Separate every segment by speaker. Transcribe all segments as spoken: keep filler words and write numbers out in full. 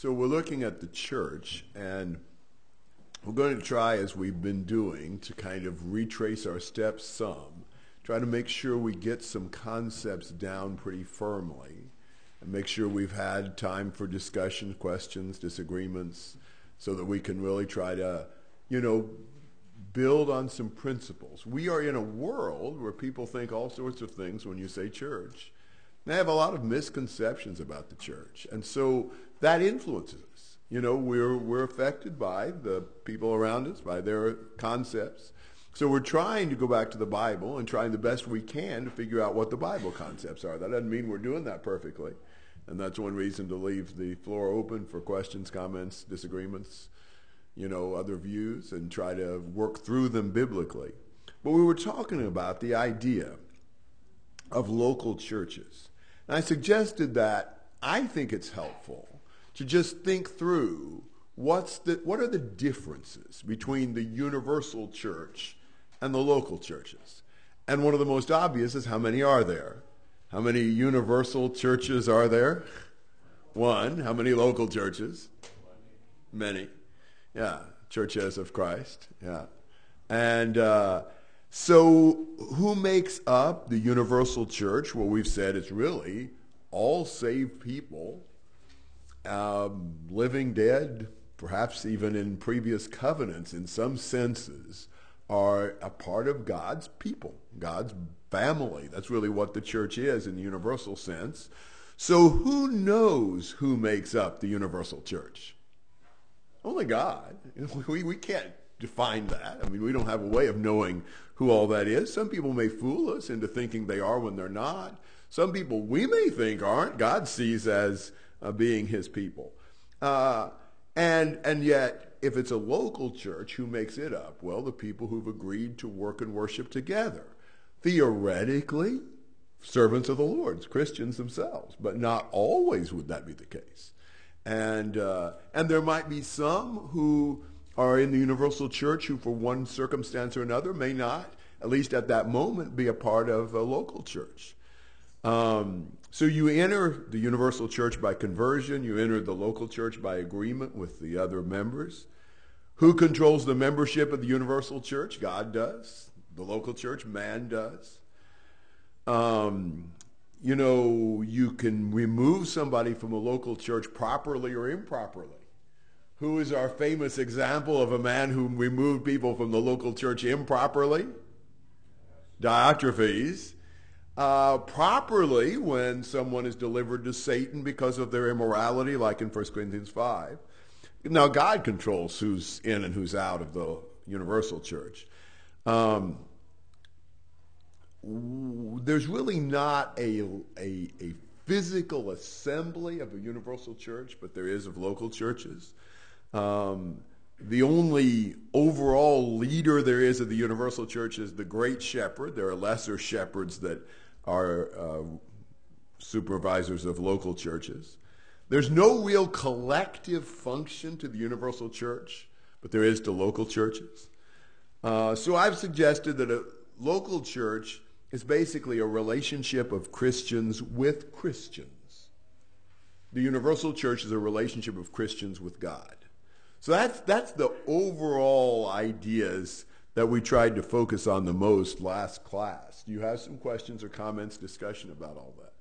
Speaker 1: So we're looking at the church, and we're going to try, as we've been doing, to kind of retrace our steps some, try to make sure we get some concepts down pretty firmly, and make sure we've had time for discussion, questions, disagreements, so that we can really try to, you know, build on some principles. We are in a world where people think all sorts of things when you say church. They have a lot of misconceptions about the church, and so that influences us. You know, we're we're affected by the people around us, by their concepts. So we're trying to go back to the Bible and trying the best we can to figure out what the Bible concepts are. That doesn't mean we're doing that perfectly, and that's one reason to leave the floor open for questions, comments, disagreements, you know, other views, and try to work through them biblically. But we were talking about the idea of local churches. And I suggested that I think it's helpful to just think through what's the, what are the differences between the universal church and the local churches. And one of the most obvious is, how many are there? How many universal churches are there? One. How many local churches? Many. Yeah, churches of Christ. Yeah. And uh, so who makes up the universal church? Well, we've said it's really all saved people, um, living, dead, perhaps even in previous covenants in some senses, are a part of God's people, God's family. That's really what the church is in the universal sense. So who knows who makes up the universal church? Only God. We, we can't define that. I mean, we don't have a way of knowing who all that is. Some people may fool us into thinking they are when they're not. Some people we may think aren't, God sees as uh, being his people. Uh, and and yet, if it's a local church, who makes it up? Well, the people who've agreed to work and worship together. Theoretically, servants of the Lord, Christians themselves, but not always would that be the case. And uh, and there might be some who are in the universal church who, for one circumstance or another, may not, at least at that moment, be a part of a local church. Um, so you enter the universal church by conversion. You enter the local church by agreement with the other members. Who controls the membership of the universal church? God does. The local church, man does. Um, you know, you can remove somebody from a local church properly or improperly. Who is our famous example of a man who removed people from the local church improperly? Diotrephes. Uh, properly, when someone is delivered to Satan because of their immorality, like in First Corinthians five. Now, God controls who's in and who's out of the universal church. Um, there's really not a, a, a physical assembly of a universal church, but there is of local churches. Um, the only overall leader there is of the universal church is the great shepherd. There are lesser shepherds that are uh, supervisors of local churches. There's no real collective function to the universal church, but there is to local churches. Uh, so I've suggested that a local church is basically a relationship of Christians with Christians. The universal church is a relationship of Christians with God. So that's that's the overall ideas that we tried to focus on the most last class. Do you have some questions or comments, discussion about all that?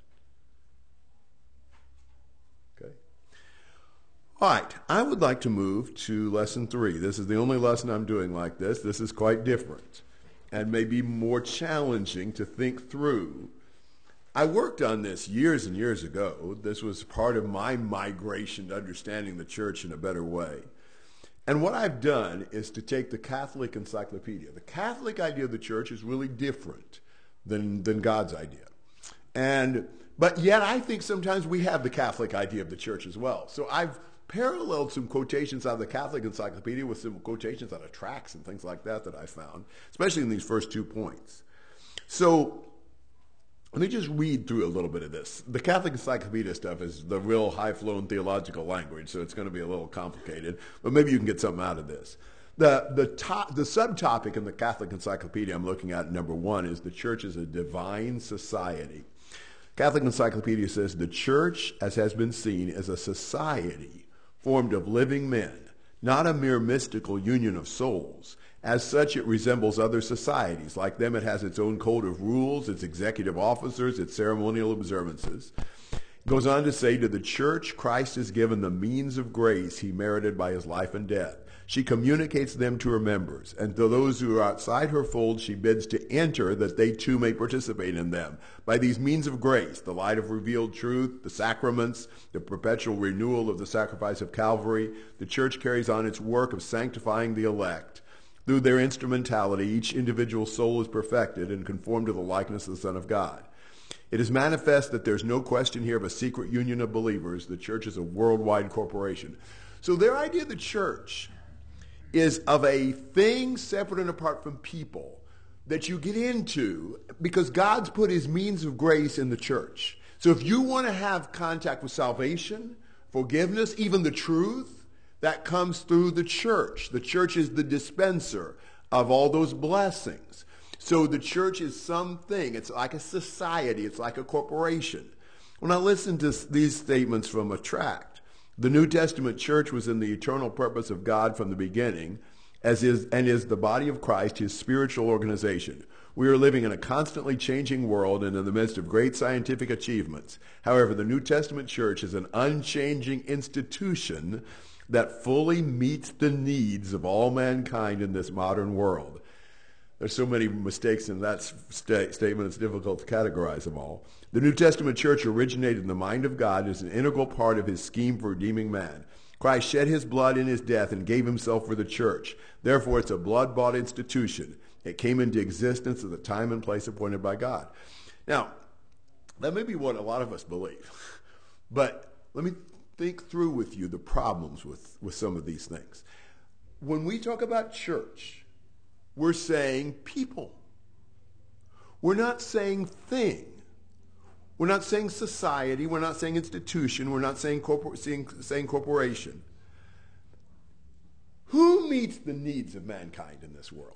Speaker 1: Okay. All right, I would like to move to lesson three. This is the only lesson I'm doing like this. This is quite different and maybe more challenging to think through. I worked on this years and years ago. This was part of my migration to understanding the church in a better way. And what I've done is to take the Catholic encyclopedia. The Catholic idea of the church is really different than, than God's idea. And but yet I think sometimes we have the Catholic idea of the church as well. So I've paralleled some quotations out of the Catholic encyclopedia with some quotations out of tracts and things like that that I found, especially in these first two points. So let me just read through a little bit of this. The Catholic Encyclopedia stuff is the real high-flown theological language, so it's going to be a little complicated, but maybe you can get something out of this. The, the, top, the subtopic in the Catholic Encyclopedia I'm looking at, number one, is the church is a divine society. Catholic Encyclopedia says the church, as has been seen, is a society formed of living men, not a mere mystical union of souls. As such, it resembles other societies. Like them, it has its own code of rules, its executive officers, its ceremonial observances. It goes on to say, to the church, Christ has given the means of grace he merited by his life and death. She communicates them to her members, and to those who are outside her fold, she bids to enter that they too may participate in them. By these means of grace, the light of revealed truth, the sacraments, the perpetual renewal of the sacrifice of Calvary, the church carries on its work of sanctifying the elect. Through their instrumentality, each individual soul is perfected and conformed to the likeness of the Son of God. It is manifest that there's no question here of a secret union of believers. The church is a worldwide corporation. So their idea of the church is of a thing separate and apart from people that you get into because God's put his means of grace in the church. So if you want to have contact with salvation, forgiveness, even the truth, that comes through the church. The church is the dispenser of all those blessings. So the church is something. It's like a society. It's like a corporation. When I listen to these statements from a tract, the New Testament church was in the eternal purpose of God from the beginning, as is and is the body of Christ, his spiritual organization. We are living in a constantly changing world and in the midst of great scientific achievements. However, the New Testament church is an unchanging institution that fully meets the needs of all mankind in this modern world. There's so many mistakes in that st- statement, it's difficult to categorize them all. The New Testament church originated in the mind of God as an integral part of his scheme for redeeming man. Christ shed his blood in his death and gave himself for the church. Therefore, it's a blood-bought institution. It came into existence at the time and place appointed by God. Now, that may be what a lot of us believe. But let me think through with you the problems with, with some of these things. When we talk about church, we're saying people. We're not saying thing. We're not saying society. We're not saying institution. We're not saying, corpor- saying, saying corporation. Who meets the needs of mankind in this world?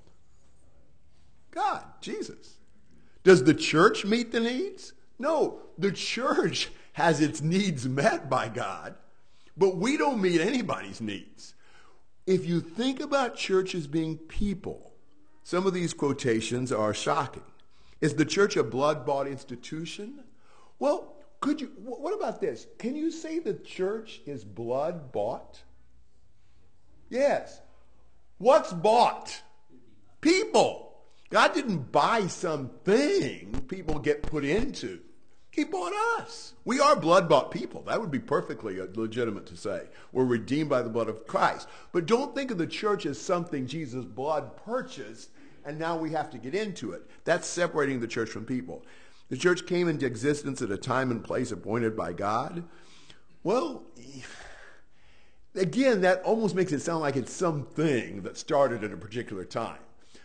Speaker 1: God, Jesus. Does the church meet the needs? No, the church has its needs met by God, but we don't meet anybody's needs. If you think about church as being people, some of these quotations are shocking. Is the church a blood-bought institution? Well, could you, what about this? Can you say the church is blood-bought? Yes. What's bought? People. God didn't buy something people get put into. He bought us. We are blood-bought people. That would be perfectly legitimate to say. We're redeemed by the blood of Christ. But don't think of the church as something Jesus' blood purchased, and now we have to get into it. That's separating the church from people. The church came into existence at a time and place appointed by God. Well, again, that almost makes it sound like it's something that started at a particular time.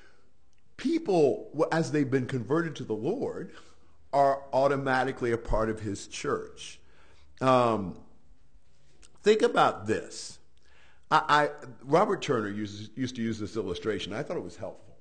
Speaker 1: People, as they've been converted to the Lord, are automatically a part of his church. Um, think about this. I, I, Robert Turner uses, used to use this illustration. I thought it was helpful.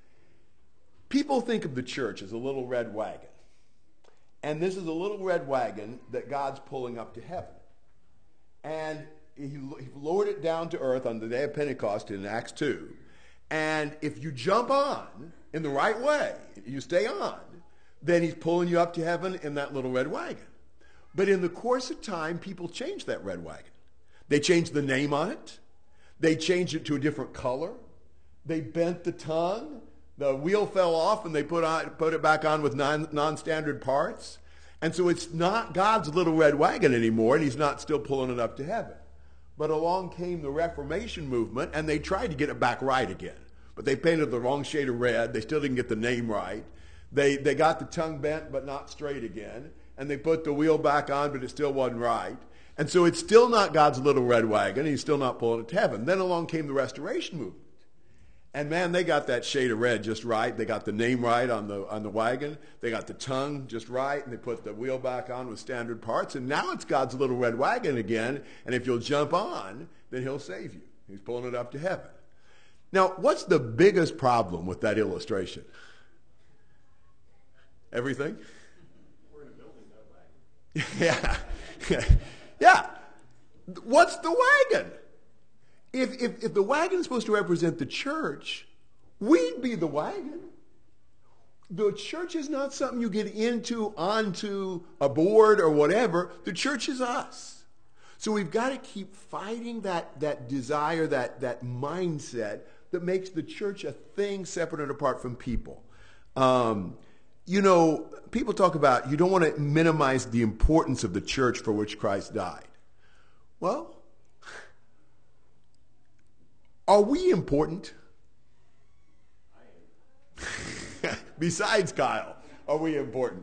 Speaker 1: People think of the church as a little red wagon. And this is a little red wagon that God's pulling up to heaven. And he, he lowered it down to earth on the day of Pentecost in Acts two. And if you jump on in the right way, you stay on, then he's pulling you up to heaven in that little red wagon. But in the course of time, people changed that red wagon. They changed the name on it. They changed it to a different color. They bent the tongue. The wheel fell off and they put on, put it back on with non, non-standard parts. And so it's not God's little red wagon anymore, and he's not still pulling it up to heaven. But along came the Reformation movement, and they tried to get it back right again. But they painted the wrong shade of red. They still didn't get the name right. They, they got the tongue bent but not straight again. And they put the wheel back on, but it still wasn't right. And so it's still not God's little red wagon. He's still not pulling it to heaven. Then along came the Restoration movement. And man, they got that shade of red just right. They got the name right on the on the wagon. They got the tongue just right, and they put the wheel back on with standard parts. And now it's God's little red wagon again. And if you'll jump on, then he'll save you. He's pulling it up to heaven. Now, what's the biggest problem with that illustration? Everything? We're in a building, no wagon. Yeah. Yeah. What's the wagon? If, if, if the wagon is supposed to represent the church, we'd be the wagon. The church is not something you get into, onto, aboard, or whatever. The church is us. So we've got to keep fighting that, that desire, that, that mindset that makes the church a thing separate and apart from people. Um, you know, people talk about you don't want to minimize the importance of the church for which Christ died. Well, are we important? Besides Kyle, are we important?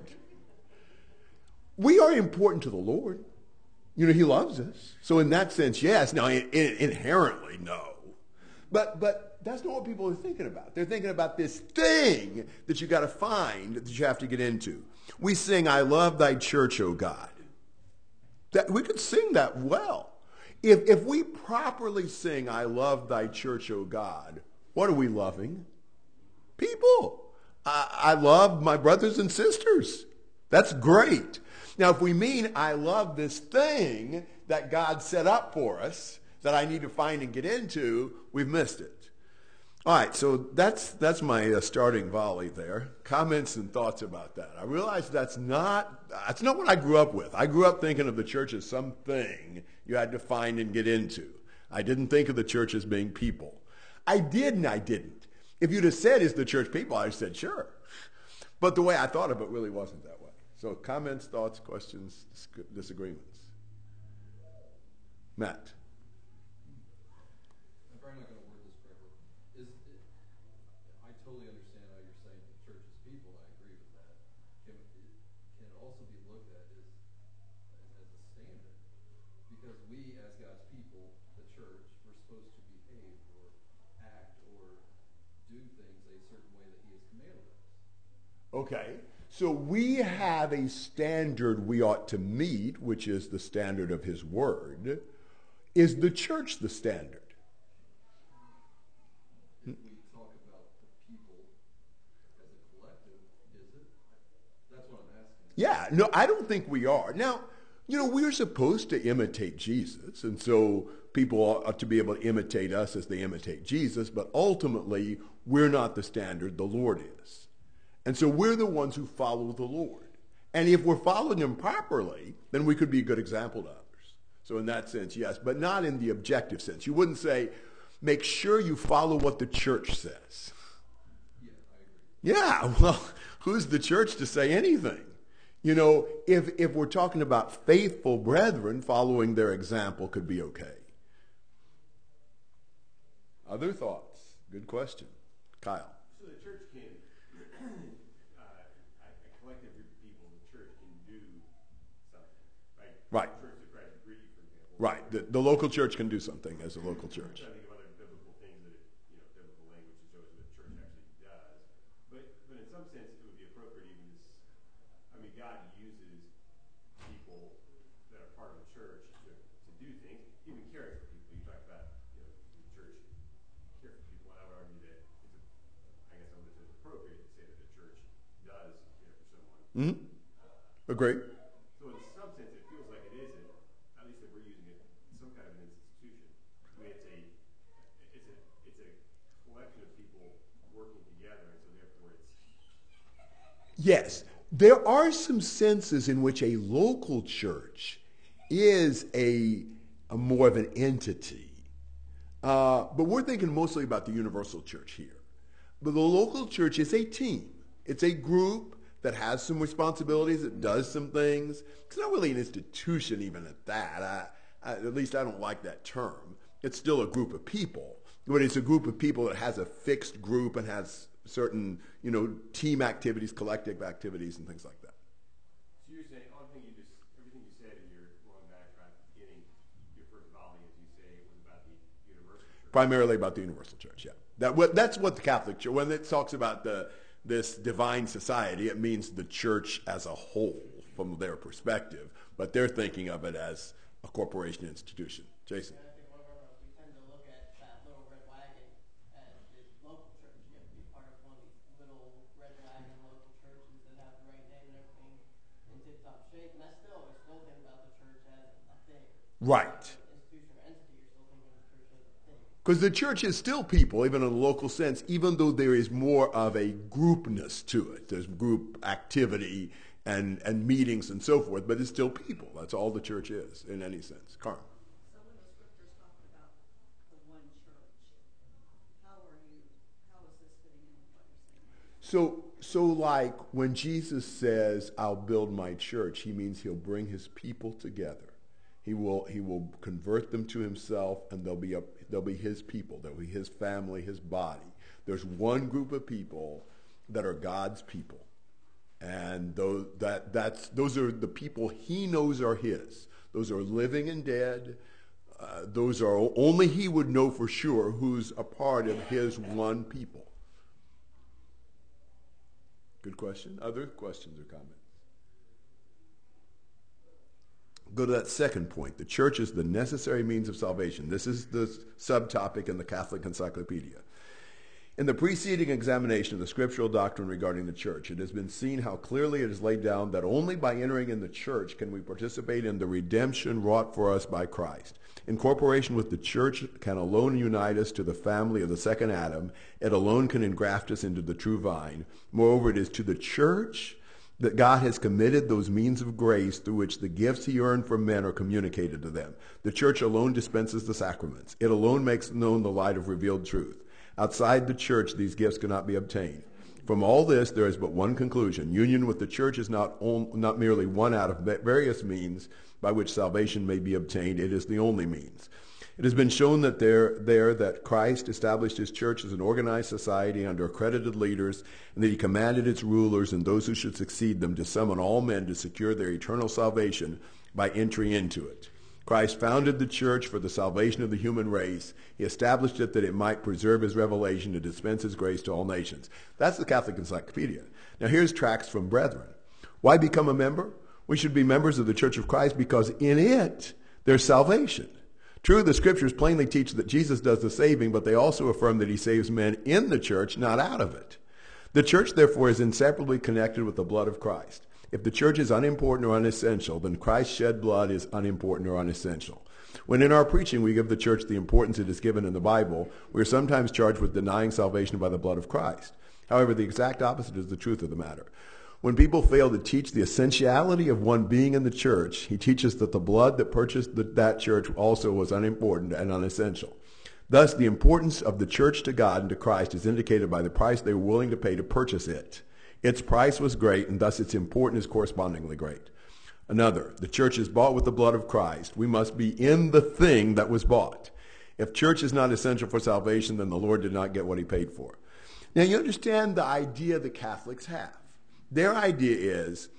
Speaker 1: We are important to the Lord. You know, he loves us. So in that sense, yes. Now, in, in, inherently, no. But but that's not what people are thinking about. They're thinking about this thing that you got to find, that you have to get into. We sing, I love thy church, O God. That, we could sing that well. If, if we properly sing, I love thy church, O God, what are we loving? People. I, I love my brothers and sisters. That's great. Now, if we mean I love this thing that God set up for us that I need to find and get into, we've missed it. All right, so that's that's my uh, starting volley there. Comments and thoughts about that. I realize that's not that's not what I grew up with. I grew up thinking of the church as something you had to find and get into. I didn't think of the church as being people. I did and I didn't. If you'd have said, is the church people, I said, sure. But the way I thought of it really wasn't that way. So comments, thoughts, questions, disagreements. Matt.
Speaker 2: I'm probably not going to word this correctly. Is it, I totally understand how you're saying the church is people. I agree with that. Can it, can it also be looked at as, as a standard? Because we, as God's people, the church, we're supposed to behave or act or do things a certain way that he has commanded us.
Speaker 1: Okay. So we have a standard we ought to meet, which is the standard of his word. Is the church the standard?
Speaker 2: If we talk about the people as a collective, is it? That's what I'm asking.
Speaker 1: Yeah, no, I don't think we are. Now, you know, we're supposed to imitate Jesus, and so people ought to be able to imitate us as they imitate Jesus, but ultimately, we're not the standard, the Lord is. And so we're the ones who follow the Lord. And if we're following him properly, then we could be a good example to others. So in that sense, yes, but not in the objective sense. You wouldn't say, make sure you follow what the church says.
Speaker 2: Yeah, I agree.
Speaker 1: Yeah, well, who's the church to say anything? You know, if, if we're talking about faithful brethren, following their example could be okay. Other thoughts? Good question. Kyle.
Speaker 3: So the church can, uh, a collective group of people, the church can do something, right?
Speaker 1: Right.
Speaker 3: The Church of Christ Greek, for example.
Speaker 1: Right. The, the local church can do something as a local church.
Speaker 3: I think of other biblical things that, it, you know, biblical language that shows what the church actually does. But, but in some sense, it would be appropriate even to, I mean, God uses people that are part of the church to, to do things, even caring for people. You talk about, you know, the church care for people, and I would argue that it's, a, I guess I would say it's appropriate to say that the church does care for someone.
Speaker 1: Mm-hmm. Agree.
Speaker 3: So in some sense, it feels like it is, a, at least that we're using it, some kind of an institution. I mean, it's a, it's a, it's a collection of people working together, and so therefore it's.
Speaker 1: Yes, there are some senses in which a local church is a, a more of an entity. Uh, but we're thinking mostly about the universal church here. But the local church is a team. It's a group that has some responsibilities, that does some things. It's not really an institution even at that. I, I, at least I don't like that term. It's still a group of people. But it's a group of people that has a fixed group and has certain, you know, team activities, collective activities, and things like that.
Speaker 3: So you're saying, all thing you just, everything you said in your long background at the beginning, your first volley, as you say, it was about the universal church.
Speaker 1: Primarily about the universal church, yeah. That, that's what the Catholic Church, when it talks about the this divine society, it means the church as a whole from their perspective, but they're thinking of it as a corporation institution. Jason.
Speaker 4: I think one of our, we tend to look at that little red wagon as the local church. You have to be part of one of these little red wagon local churches that have the right name and everything in tip-top shape, and that's still, we're still thinking about the church as a thing.
Speaker 1: Right.
Speaker 4: Institution.
Speaker 1: Because the church is still people, even in a local sense, even though there is more of a groupness to it. There's group activity and, and meetings and so forth, but it's still people. That's all the church is in any sense. Carmen.
Speaker 5: So when the scriptures talk about the one church, how are you, how is this fitting in with what you're saying?
Speaker 1: So, so like when Jesus says, I'll build my church, he means he'll bring his people together. He will, he will convert them to himself, and they'll be, a, they'll be his people. They'll be his family, his body. There's one group of people that are God's people. And those, that, that's, those are the people he knows are his. Those are living and dead. Uh, those are only he would know for sure who's a part of his one people. Good question. Other questions or comments? Go to that second point. The church is the necessary means of salvation. This is the subtopic in the Catholic Encyclopedia. In the preceding examination of the scriptural doctrine regarding the church, it has been seen how clearly it is laid down that only by entering in the church can we participate in the redemption wrought for us by Christ. Incorporation with the church can alone unite us to the family of the second Adam. It alone can engraft us into the true vine. Moreover, it is to the church that God has committed those means of grace through which the gifts he earned from men are communicated to them. The church alone dispenses the sacraments. It alone makes known the light of revealed truth. Outside the church, these gifts cannot be obtained. From all this, there is but one conclusion. Union with the church is not, on, not merely one out of various means by which salvation may be obtained. It is the only means. It has been shown that there, there that Christ established his church as an organized society under accredited leaders, and that he commanded its rulers and those who should succeed them to summon all men to secure their eternal salvation by entry into it. Christ founded the church for the salvation of the human race. He established it that it might preserve his revelation and dispense his grace to all nations. That's the Catholic Encyclopedia. Now here's tracts from brethren. Why become a member? We should be members of the Church of Christ because in it there's salvation. True, the scriptures plainly teach that Jesus does the saving, but they also affirm that he saves men in the church, not out of it. The church, therefore, is inseparably connected with the blood of Christ. If the church is unimportant or unessential, then Christ's shed blood is unimportant or unessential. When in our preaching we give the church the importance it is given in the Bible, we are sometimes charged with denying salvation by the blood of Christ. However, the exact opposite is the truth of the matter. When people fail to teach the essentiality of one being in the church, he teaches that the blood that purchased the, that church also was unimportant and unessential. Thus, the importance of the church to God and to Christ is indicated by the price they were willing to pay to purchase it. Its price was great, and thus its importance is correspondingly great. Another, the church is bought with the blood of Christ. We must be in the thing that was bought. If church is not essential for salvation, then the Lord did not get what he paid for. Now, you understand the idea the Catholics have. Their idea is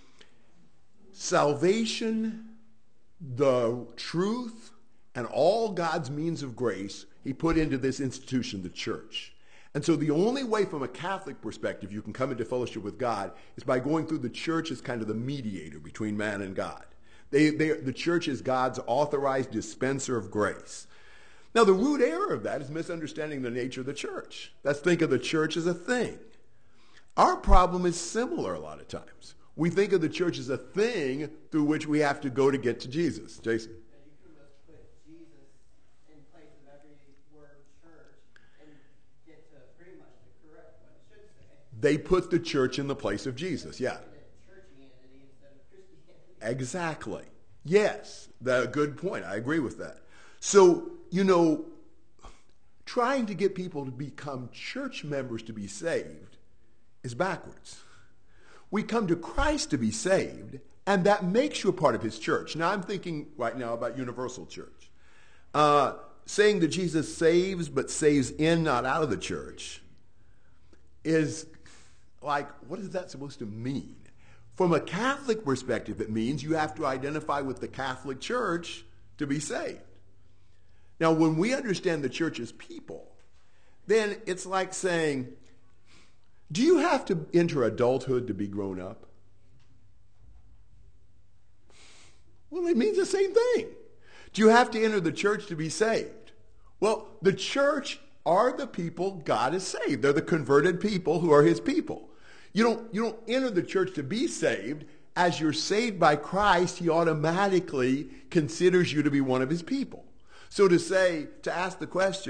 Speaker 1: salvation, the truth, and all God's means of grace he put into this institution, the church. And so the only way from a Catholic perspective you can come into fellowship with God is by going through the church as kind of the mediator between man and God. They, they, the church is God's authorized dispenser of grace. Now, the root error of that is misunderstanding the nature of the church. Let's think of the church as a thing. Our problem is similar a lot of times. We think of the church as a thing through which we have to go to get to Jesus. Jason?
Speaker 4: And you could have put Jesus in place of every word church and get to pretty much the correct what it should say.
Speaker 1: They put the church in the place of Jesus, yeah.
Speaker 4: Churchianity instead of Christianity.
Speaker 1: Exactly. Yes, that, good point. I agree with that. So, you know, trying to get people to become church members to be saved is backwards. We come to Christ to be saved, and that makes you a part of his church. Now, I'm thinking right now about universal church. Uh, saying that Jesus saves, but saves in, not out of the church, is like, what is that supposed to mean? From a Catholic perspective, it means you have to identify with the Catholic Church to be saved. Now, when we understand the church as people, then it's like saying, do you have to enter adulthood to be grown up? Well, it means the same thing. Do you have to enter the church to be saved? Well, the church are the people God has saved. They're the converted people who are his people. You don't, you don't enter the church to be saved. As you're saved by Christ, he automatically considers you to be one of his people. So to say, to ask the question,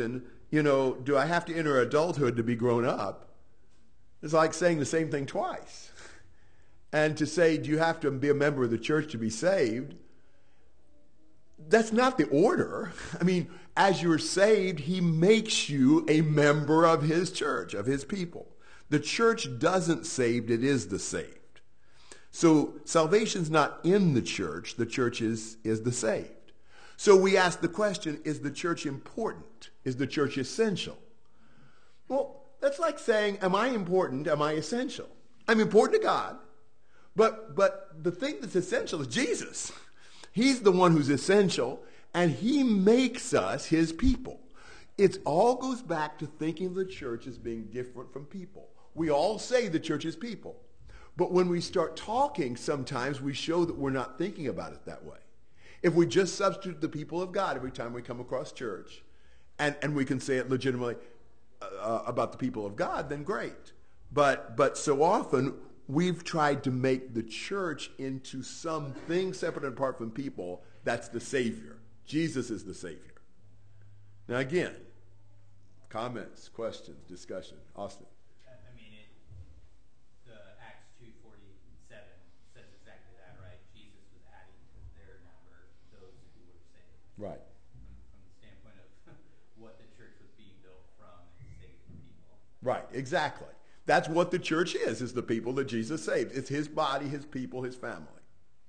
Speaker 1: you know, do I have to enter adulthood to be grown up? It's like saying the same thing twice. And to say, do you have to be a member of the church to be saved? That's not the order. I mean, as you're saved, he makes you a member of his church, of his people. The church doesn't save, it is the saved. So salvation's not in the church, the church is, is the saved. So we ask the question, is the church important? Is the church essential? Well, that's like saying, am I important? Am I essential? I'm important to God, but, but the thing that's essential is Jesus. He's the one who's essential, and he makes us his people. It all goes back to thinking of the church as being different from people. We all say the church is people. But when we start talking, sometimes we show that we're not thinking about it that way. If we just substitute the people of God every time we come across church, and, and we can say it legitimately uh, about the people of God, then great. But, but so often, we've tried to make the church into something separate and apart from people. That's the Savior. Jesus is the Savior. Now again, comments, questions, discussion. Austin.
Speaker 6: I mean, it, the Acts two forty-seven says exactly that, right? Jesus was adding to their number those who were saved.
Speaker 1: Right.
Speaker 6: From, from the standpoint of what the church was being built from and saved people.
Speaker 1: Right, exactly. That's what the church is, is the people that Jesus saved. It's his body, his people, his family.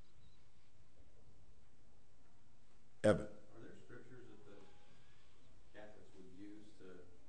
Speaker 1: Evan.
Speaker 2: Are there scriptures that the Catholics would use to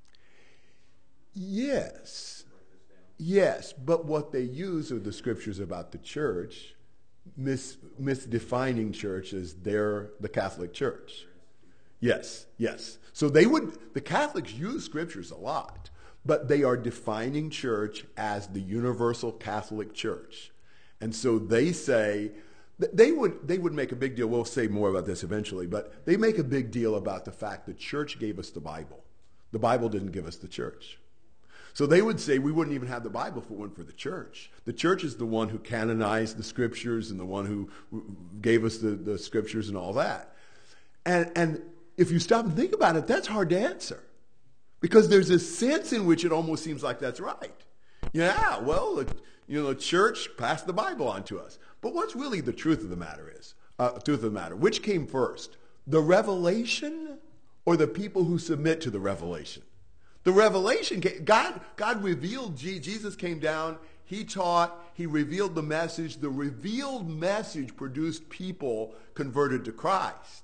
Speaker 1: Yes.
Speaker 2: write this down?
Speaker 1: Yes, but what they use are the scriptures about the church, mis, misdefining church as they're the Catholic Church. Yes, yes. So they would, the Catholics use scriptures a lot, but they are defining church as the universal Catholic Church. And so they say, they would, they would make a big deal, we'll say more about this eventually, but they make a big deal about the fact the church gave us the Bible. The Bible didn't give us the church. So they would say we wouldn't even have the Bible if it weren't for the church. The church is the one who canonized the scriptures and the one who gave us the, the scriptures and all that. And, and if you stop and think about it, that's hard to answer. Because there's a sense in which it almost seems like that's right. Yeah, well, the, you know, the church passed the Bible on to us. But what's really the truth of the matter is, uh, truth of the matter, which came first? The revelation or the people who submit to the revelation? The revelation, came, God, God revealed, Jesus came down, he taught, he revealed the message. The revealed message produced people converted to Christ.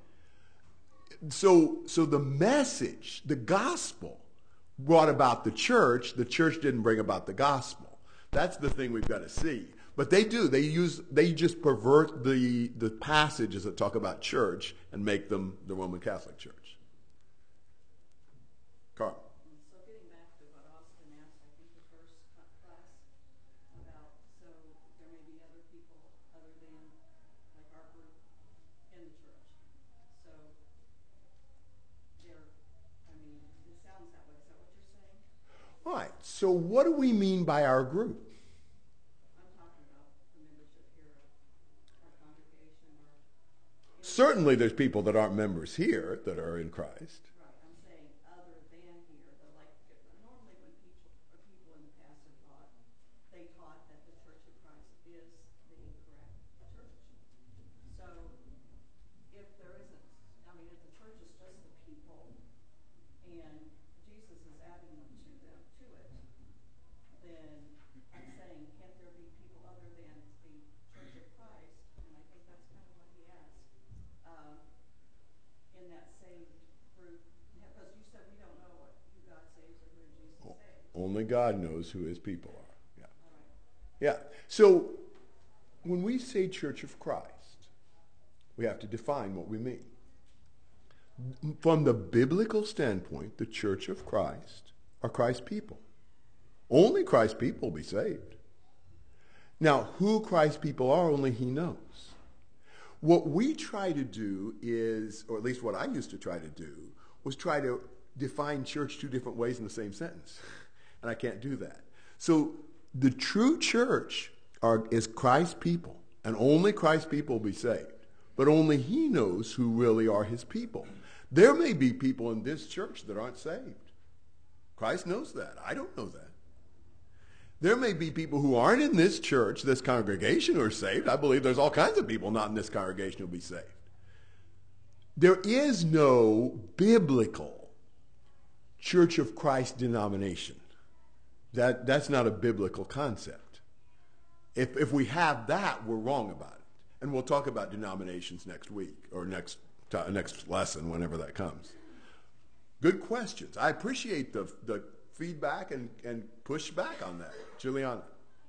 Speaker 1: So, so the message, the gospel, brought about the church. The church didn't bring about the gospel. That's the thing we've got to see. But they do. They use. They just pervert the the passages that talk about church and make them the Roman Catholic Church. Carl.
Speaker 5: So getting back to what Austin asked, I think the first class about, so there may be other people other than like our group in the church. So there, I mean, it sounds that way. Is that what you're saying?
Speaker 1: All right. So what do we mean by our group?
Speaker 5: I'm talking about the membership here of our congregation or.
Speaker 1: Certainly, there's people that aren't members here that are in Christ.
Speaker 5: Right, I'm saying other than here, the like, normally when people, or people in the past have taught, they taught that the Church of Christ is the correct church. So, if there isn't, I mean, if the church is just the people, and Jesus is adding them to them, to it, then I'm saying, can't there be people other than the Church of Christ? And I think that's kind of what he asked, um, in that saved group, because you said we don't know what, who God saves or who Jesus saves.
Speaker 1: Only God knows who his people are. Yeah.
Speaker 5: All right.
Speaker 1: Yeah. So when we say Church of Christ, we have to define what we mean. From the biblical standpoint, the Church of Christ are Christ's people. Only Christ's people will be saved. Now, who Christ's people are, only he knows. What we try to do is, or at least what I used to try to do, was try to define church two different ways in the same sentence. And I can't do that. So the true church are, is Christ's people, and only Christ's people will be saved. But only he knows who really are his people. There may be people in this church that aren't saved. Christ knows that. I don't know that. There may be people who aren't in this church, this congregation, who are saved. I believe there's all kinds of people not in this congregation who will be saved. There is no biblical Church of Christ denomination. That, that's not a biblical concept. If, if we have that, we're wrong about it. And we'll talk about denominations next week or next, next lesson, whenever that comes. Good questions. I appreciate the, the feedback and, and pushback on that. Juliana.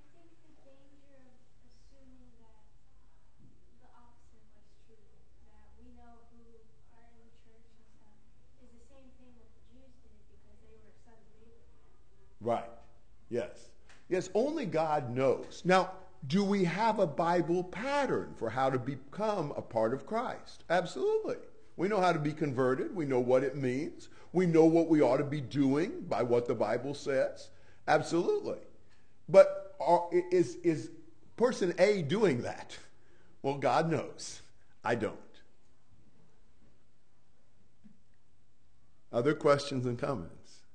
Speaker 1: Right. Yes. Yes, only God knows. Now, do we have a Bible pattern for how to become a part of Christ? Absolutely. We know how to be converted. We know what it means. We know what we ought to be doing by what the Bible says. Absolutely. But are, is, is person A doing that? Well, God knows. I don't. Other questions and comments?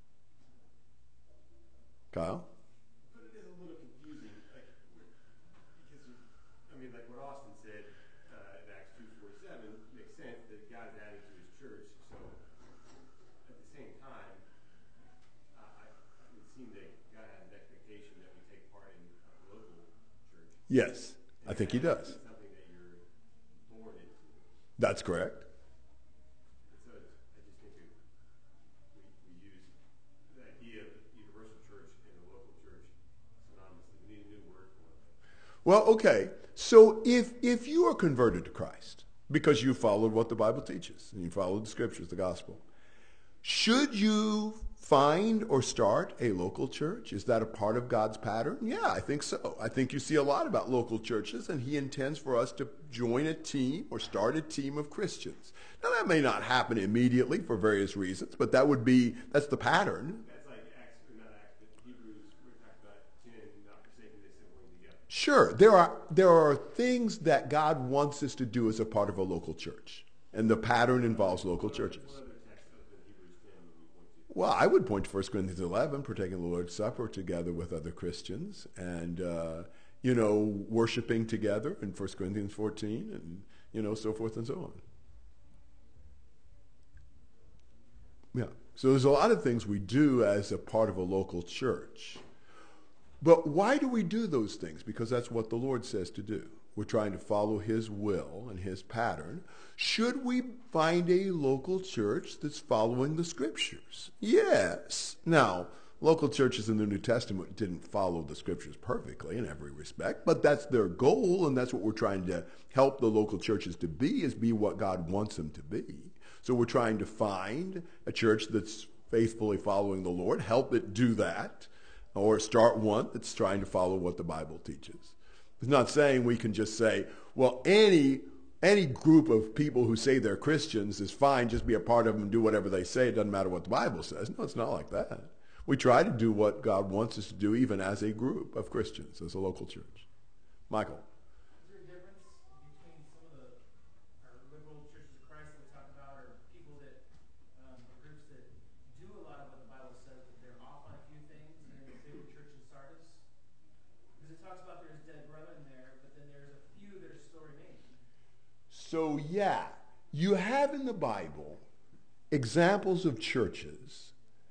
Speaker 1: Kyle?
Speaker 3: But it is a little confusing, like, because, I mean, like what Austin said uh, in Acts two forty-seven makes sense that God is adding to his church. So at the same time, uh, I, it would seem that God has an expectation that we take part in a local church.
Speaker 1: Yes, I think he does.
Speaker 3: Something that you're born into.
Speaker 1: That's correct.
Speaker 3: So it's, I just think it, we, we use the idea of universal church and a local church synonymously. We need a new word for it.
Speaker 1: Well, okay. So if if you are converted to Christ because you followed what the Bible teaches and you followed the scriptures, the gospel, should you find or start a local church? Is that a part of God's pattern? Yeah, I think so. I think you see a lot about local churches, and he intends for us to join a team or start a team of Christians. Now, that may not happen immediately for various reasons, but that would be, that's the pattern.
Speaker 3: That's like Acts, or not Acts, but Hebrews, we're talking about ten, not forsaking the assembling together.
Speaker 1: Sure, there are there are things that God wants us to do as a part of a local church, and the pattern involves local churches.
Speaker 3: What other text other than Hebrews ten would you point to?
Speaker 1: Well, I would point to First Corinthians eleven, partaking of the Lord's Supper together with other Christians, and uh, you know, worshiping together in First Corinthians fourteen, and you know, so forth and so on. Yeah. So there's a lot of things we do as a part of a local church. But why do we do those things? Because that's what the Lord says to do. We're trying to follow his will and his pattern. Should we find a local church that's following the scriptures? Yes. Now, local churches in the New Testament didn't follow the scriptures perfectly in every respect, but that's their goal, and that's what we're trying to help the local churches to be, is be what God wants them to be. So we're trying to find a church that's faithfully following the Lord, help it do that, or start one that's trying to follow what the Bible teaches. It's not saying we can just say, well, any any group of people who say they're Christians is fine, just be a part of them and do whatever they say. It doesn't matter what the Bible says. No, it's not like that. We try to do what God wants us to do, even as a group of Christians, as a local church. Michael.
Speaker 7: Is there a difference between some of the our liberal churches of Christ that we talk about, or people that, um, or groups that do a lot of what the Bible says, but they're off on a few things, and then the bigger church in Sardis? Because it talks about there's dead brethren there, but then there's a few that are still remaining.
Speaker 1: So, yeah, you have in the Bible examples of churches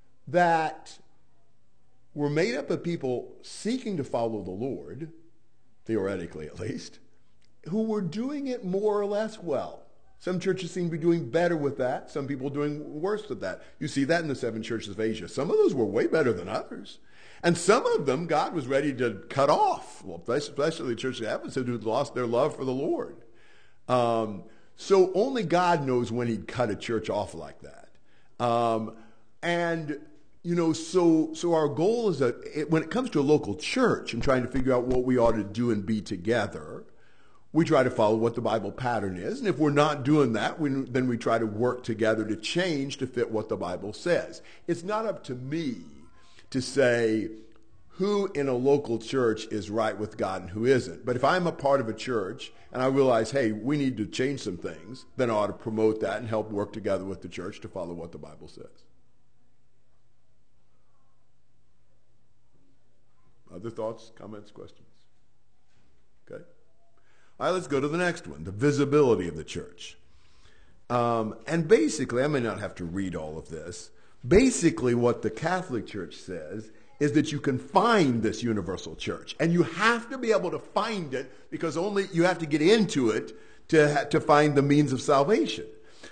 Speaker 1: that were made up of people seeking to follow the Lord, theoretically at least, who were doing it more or less well. Some churches seem to be doing better with that. Some people doing worse with that. You see that in the seven churches of Asia. Some of those were way better than others. And some of them God was ready to cut off, well, especially the church of Ephesus, who lost their love for the Lord. Um, so only God knows when he'd cut a church off like that. Um, and, you know, so so our goal is that it, when it comes to a local church and trying to figure out what we ought to do and be together, we try to follow what the Bible pattern is. And if we're not doing that, we, then we try to work together to change to fit what the Bible says. It's not up to me to say who in a local church is right with God and who isn't. But if I'm a part of a church and I realize, hey, we need to change some things, then I ought to promote that and help work together with the church to follow what the Bible says. Other thoughts, comments, questions? Okay. All right, let's go to the next one, the visibility of the church. Um, and basically, I may not have to read all of this. Basically, what the Catholic Church says is that you can find this universal church. And you have to be able to find it because only you have to get into it to, to find the means of salvation.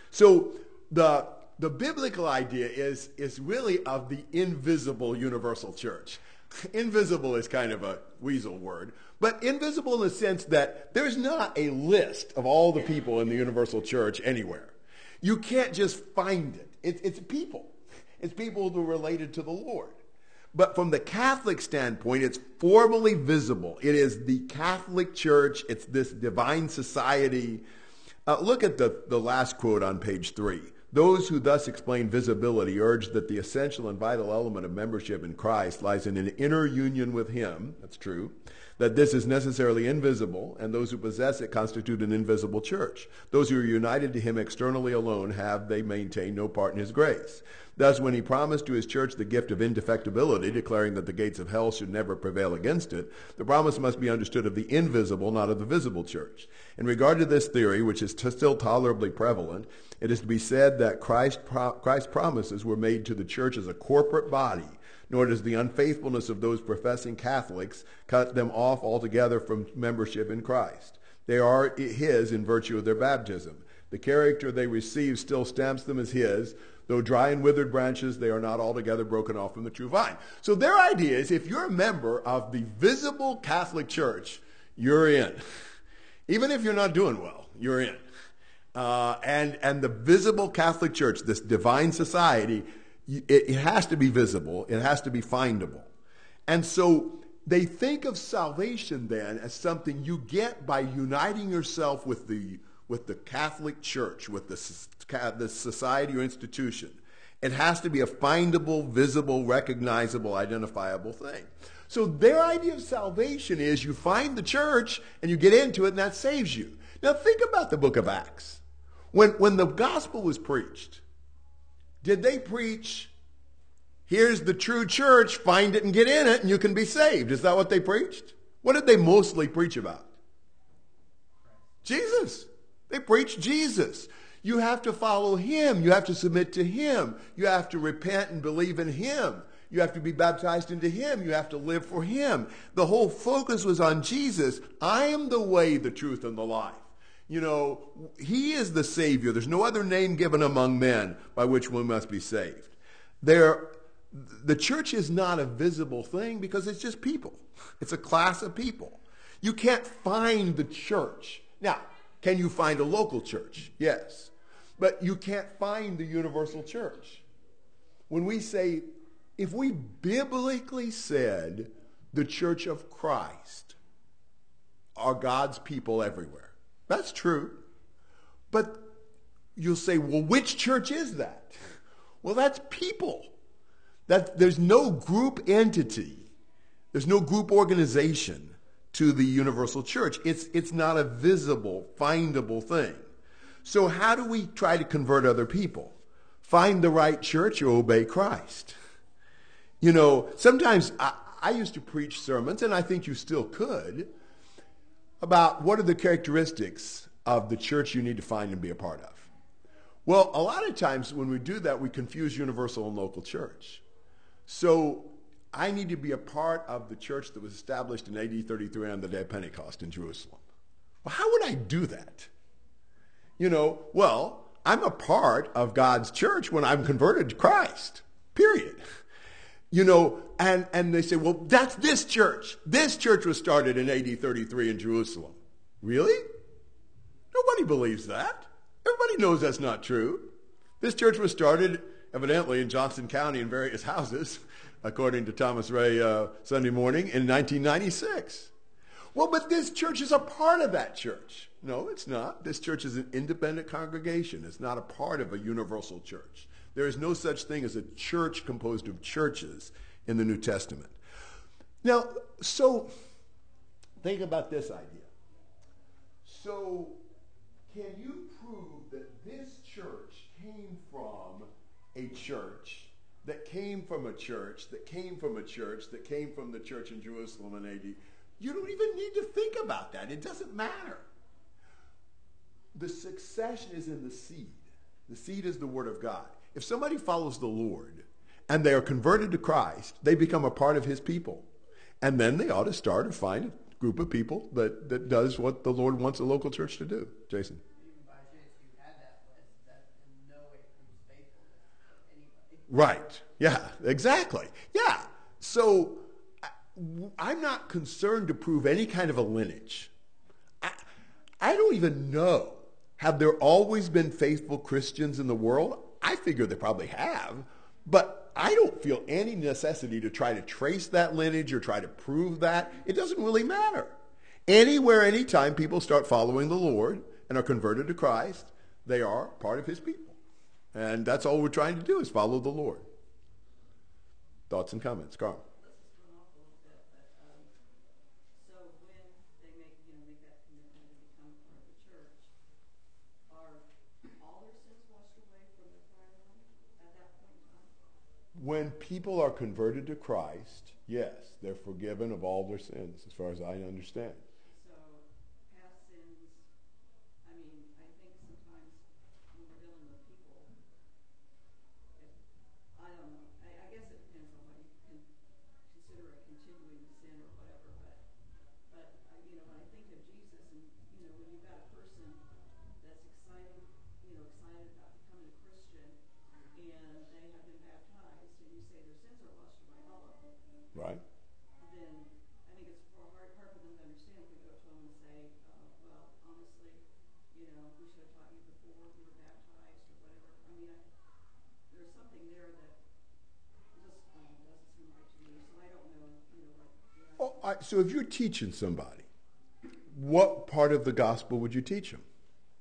Speaker 1: So the, the biblical idea is, is really of the invisible universal church. Invisible is kind of a weasel word, but invisible in the sense that there's not a list of all the people in the universal church anywhere. You can't just find it. It's, it's people. It's people who are related to the Lord. But from the Catholic standpoint, it's formally visible. It is the Catholic Church. It's this divine society. Uh, look at the, the last quote on page three. Those who thus explain visibility urge that the essential and vital element of membership in Christ lies in an inner union with him. That's true. That this is necessarily invisible, and those who possess it constitute an invisible church. Those who are united to him externally alone have, they maintain, no part in his grace. Thus, when he promised to his church the gift of indefectibility, declaring that the gates of hell should never prevail against it, the promise must be understood of the invisible, not of the visible church. In regard to this theory, which is t- still tolerably prevalent, it is to be said that Christ pro- Christ's promises were made to the church as a corporate body, nor does the unfaithfulness of those professing Catholics cut them off altogether from membership in Christ. They are his in virtue of their baptism. The character they receive still stamps them as his. Though dry and withered branches, they are not altogether broken off from the true vine. So their idea is if you're a member of the visible Catholic Church, you're in. Even if you're not doing well, you're in. Uh, and, and the visible Catholic Church, this divine society, it, it has to be visible. It has to be findable. And so they think of salvation then as something you get by uniting yourself with the with the Catholic Church, with the, the society or institution. It has to be a findable, visible, recognizable, identifiable thing. So their idea of salvation is you find the church and you get into it and that saves you. Now think about the book of Acts. When, when the gospel was preached, did they preach, here's the true church, find it and get in it and you can be saved? Is that what they preached? What did they mostly preach about? Jesus. They preach Jesus. You have to follow him. You have to submit to him. You have to repent and believe in him. You have to be baptized into him. You have to live for him. The whole focus was on Jesus. I am the way, the truth, and the life. You know, he is the Savior. There's no other name given among men by which one must be saved. There, the church is not a visible thing because it's just people. It's a class of people. You can't find the church. Now, can you find a local church? Yes. But you can't find the universal church. When we say, if we biblically said the church of Christ are God's people everywhere, that's true. But you'll say, well, which church is that? Well, that's people. That there's no group entity. There's no group organization to the universal church. It's, it's not a visible, findable thing. So how do we try to convert other people? Find the right church or obey Christ. You know, sometimes I, I used to preach sermons, and I think you still could, about what are the characteristics of the church you need to find and be a part of. Well, a lot of times when we do that, we confuse universal and local church. So I need to be a part of the church that was established in A D thirty-three on the day of Pentecost in Jerusalem. Well, how would I do that? You know, well, I'm a part of God's church when I'm converted to Christ, period. You know, and, and they say, well, that's this church. This church was started in A D thirty-three in Jerusalem. Really? Nobody believes that. Everybody knows that's not true. This church was started, evidently, in Johnson County in various houses, according to Thomas Ray uh, Sunday Morning, in nineteen ninety-six. Well, but this church is a part of that church. No, it's not. This church is an independent congregation. It's not a part of a universal church. There is no such thing as a church composed of churches in the New Testament. Now, so think about this idea. So, can you prove that this church came from a church that came from a church that came from a church that came from the church in Jerusalem in A D? You don't even need to think about that. It doesn't matter. The succession is in the seed. The seed is the Word of God. If somebody follows the Lord and they are converted to Christ, they become a part of His people. And then they ought to start to find a group of people that, that does what the Lord wants a local church to do. Jason?
Speaker 4: Even by chance you had that list, that in no way proves faithfulness of anybody.
Speaker 1: Right. Yeah, exactly. Yeah. So I- I'm not concerned to prove any kind of a lineage. I, I don't even know. Have there always been faithful Christians in the world? I figure they probably have. But I don't feel any necessity to try to trace that lineage or try to prove that. It doesn't really matter. Anywhere, anytime people start following the Lord and are converted to Christ, they are part of His people. And that's all we're trying to do is follow the Lord. Thoughts and comments? Carl?
Speaker 5: Let's just run off a little bit, but, um, so when they make, you know, make that commitment to become part of the church, are all their sins washed away from their prior life at that point in time?
Speaker 1: When people are converted to Christ, yes, they're forgiven of all their sins, as far as I understand.
Speaker 5: So past sins, I mean, I think sometimes when we're dealing with people, if, I don't know, I, I guess it depends on what you can consider a continuing sin or whatever, but, but, uh, you know, when I think of Jesus and, you know, when you've got a person that's excited, you know, excited about becoming a Christian and they have been baptized and you say their sins are washed away, all of them,
Speaker 1: Right?
Speaker 5: then I think it's hard, hard for them to understand if we go to them and say, uh, well, honestly, you know, we should have taught you before you were baptized or whatever. I mean, I, there's something there that just um, doesn't seem right to me. So I don't know, you know, what. You know,
Speaker 1: Oh, I, so if you're teaching somebody, what part of the gospel would you teach them?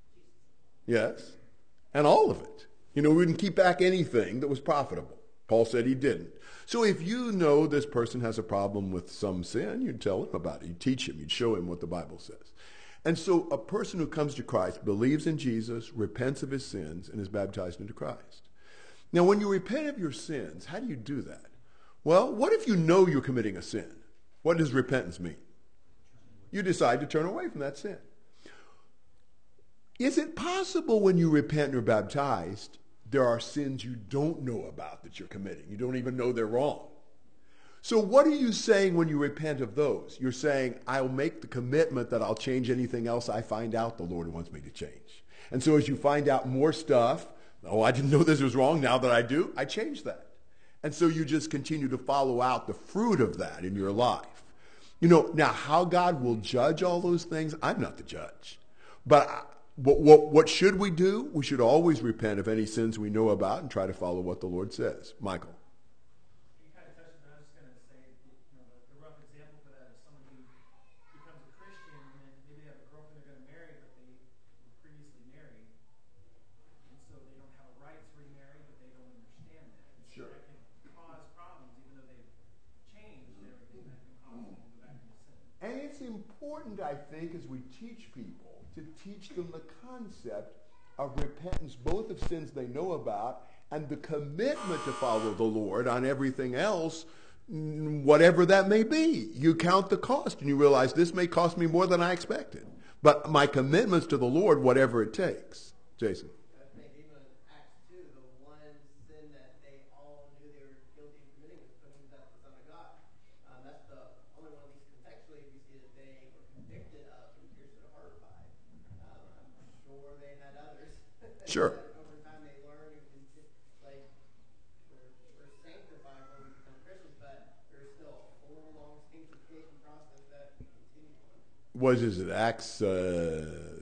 Speaker 1: Yes. And all of it. You know, we wouldn't keep back anything that was profitable. Paul said he didn't. So if you know this person has a problem with some sin, you'd tell him about it. You'd teach him. You'd show him what the Bible says. And so a person who comes to Christ believes in Jesus, repents of his sins, and is baptized into Christ. Now, when you repent of your sins, how do you do that? Well, what if you know you're committing a sin? What does repentance mean? You decide to turn away from that sin. Is it possible when you repent and are baptized, there are sins you don't know about that you're committing? You don't even know they're wrong. So what are you saying when you repent of those? You're saying, I'll make the commitment that I'll change anything else I find out the Lord wants me to change. And so as you find out more stuff, oh, I didn't know this was wrong. Now that I do, I change that. And so you just continue to follow out the fruit of that in your life. You know, now how God will judge all those things, I'm not the judge. But I, What, what, what should we do? We should always repent of any sins we know about and try to follow what the Lord says. Michael.
Speaker 7: You kind of touched on it. I was just going to say, you know, the, the rough example for that is someone who becomes a Christian and then maybe they have a girlfriend they're going to marry, but they were previously married, and so they don't have a right to remarry, but they don't understand that. And so
Speaker 1: Sure.
Speaker 7: that can cause problems, even though they've changed and everything. That can cause them to go back into sin.
Speaker 1: And it's important, I think, as we teach people, to teach them the concept of repentance, both of sins they know about and the commitment to follow the Lord on everything else, whatever that may be. You count the cost and you realize this may cost me more than I expected. But my commitment's to the Lord, whatever it takes. Jason.
Speaker 4: I think even in Acts two, the one sin that they all knew they were guilty of committing was putting to death the Son of God. Um, that's the only one of these contextually we see that they were convicted of and pierced to the heart by. Um, I'm sure they had others.
Speaker 1: Sure.
Speaker 4: that over time they learned and conti- like we're, we're sanctified when we become Christians, but there's still a whole long sanctification process that we continue on.
Speaker 1: Was is it Acts uh,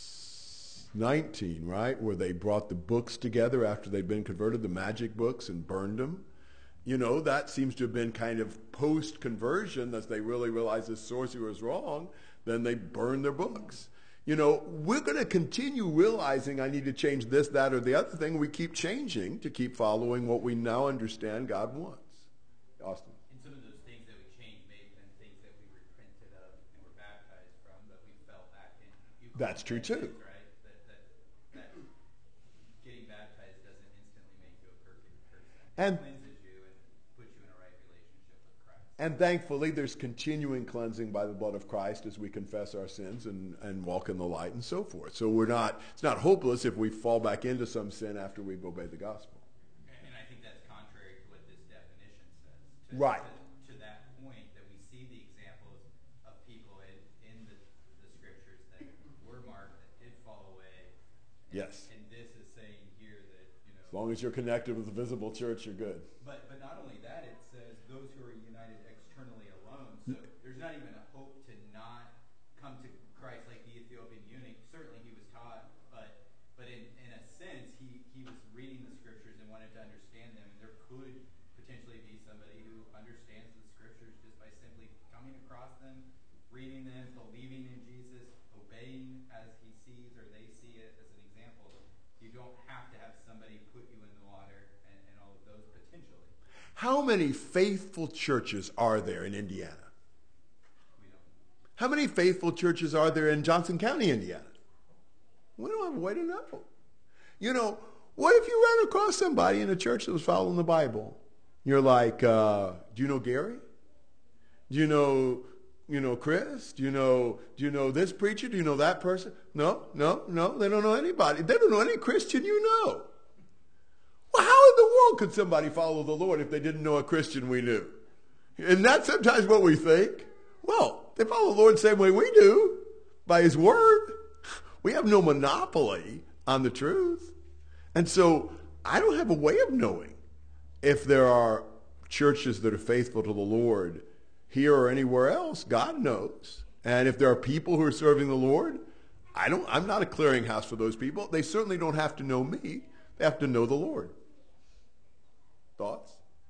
Speaker 1: nineteen, right, where they brought the books together after they'd been converted, the magic books, and burned them? You know, that seems to have been kind of post-conversion, as they really realized this sorcery was wrong, then they burned their books. You know, we're going to continue realizing I need to change this, that, or the other thing. We keep changing to keep following what we now understand God wants. Austin.
Speaker 6: And some of those things that we change may
Speaker 1: That's true too.
Speaker 6: Right? That, that, that getting baptized doesn't instantly make you a perfect person. It
Speaker 1: And
Speaker 6: cleanses you and puts you in a right relationship with Christ.
Speaker 1: And thankfully, there's continuing cleansing by the blood of Christ as we confess our sins and, and walk in the light and so forth. So we're not, it's not hopeless if we fall back into some sin after we've obeyed the gospel.
Speaker 6: And I think that's contrary to what this definition says. To,
Speaker 1: Right.
Speaker 6: To, to that point, that we see the examples of people in, in the, the scriptures that were marked, that did fall away. And,
Speaker 1: Yes.
Speaker 6: And this is saying here that, you know.
Speaker 1: As long as you're connected with the visible church, you're good.
Speaker 6: But but not only that, it says those who are united externally alone. So there's not even a hope to not come to Christ like the Ethiopian eunuch. Certainly he was taught, but but in, in a sense he, he was reading the scriptures and wanted to understand them. And there could potentially be somebody who understands the scriptures just by simply coming across them, reading them, believing in Jesus, obeying as he sees or they see it as an example. You don't have to have somebody put you in the water and, and all of those potentially.
Speaker 1: How many faithful churches are there in Indiana?
Speaker 6: We don't.
Speaker 1: How many faithful churches are there in Johnson County, Indiana? We don't have a way to know. You know, what if you ran across somebody in a church that was following the Bible? You're like, uh, do you know Gary? Do you know, you know Chris? Do you know, do you know this preacher? Do you know that person? No, no, no. They don't know anybody. They don't know any Christian you know. Well, how in the world could somebody follow the Lord if they didn't know a Christian we knew? And that's sometimes what we think. Well, they follow the Lord the same way we do, by his word. We have no monopoly on the truth. And so I don't have a way of knowing if there are churches that are faithful to the Lord here or anywhere else. God knows. And if there are people who are serving the Lord, I don't, I'm not a clearinghouse for those people. They certainly don't have to know me. They have to know the Lord. Thoughts?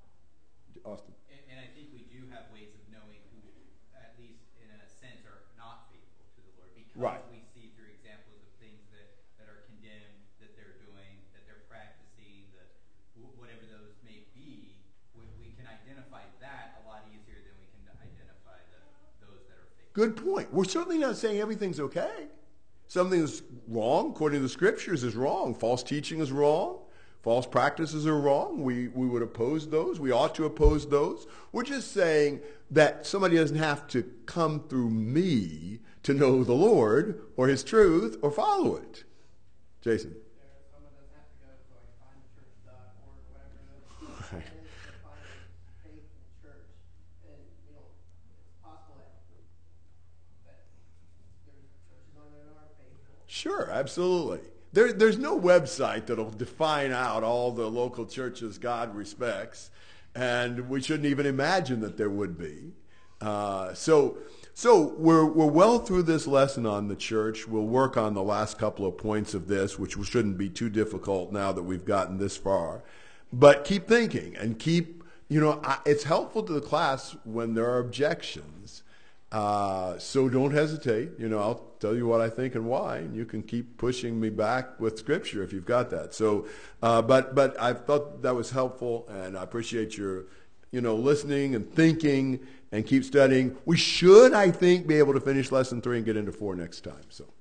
Speaker 1: Austin.
Speaker 6: And, and I think we do have ways of knowing who, at least in a sense, are not faithful to the Lord. Because
Speaker 1: Right.
Speaker 6: we see through examples of things that, that are condemned, that they're doing, that they're practicing, that w- whatever those may be, we, we can identify that a lot easier than we can identify the, those that are faithful.
Speaker 1: Good point. We're certainly not saying everything's okay. Something is wrong, according to the scriptures, is wrong. False teaching is wrong. False practices are wrong. We, we would oppose those. We ought to oppose those. We're just saying that somebody doesn't have to come through me to know the Lord or his truth or follow it. Jason.
Speaker 4: There, someone doesn't have to go to like find church dot org or whatever it is.
Speaker 1: Right.
Speaker 4: And it's to find a faithful church. And, you know, it's possible that, that there's churches on there that aren't faithful.
Speaker 1: Sure, absolutely. There, there's no website that'll define out all the local churches God respects, and we shouldn't even imagine that there would be. Uh, so, so we're we're well through this lesson on the church. We'll work on the last couple of points of this, which shouldn't be too difficult now that we've gotten this far. But keep thinking and keep, you know, I, it's helpful to the class when there are objections. Uh, so don't hesitate. You know, I'll tell you what I think and why, and you can keep pushing me back with scripture if you've got that. So, uh, but but I thought that was helpful, and I appreciate your, you know, listening and thinking and keep studying. We should, I think, be able to finish lesson three and get into four next time. So.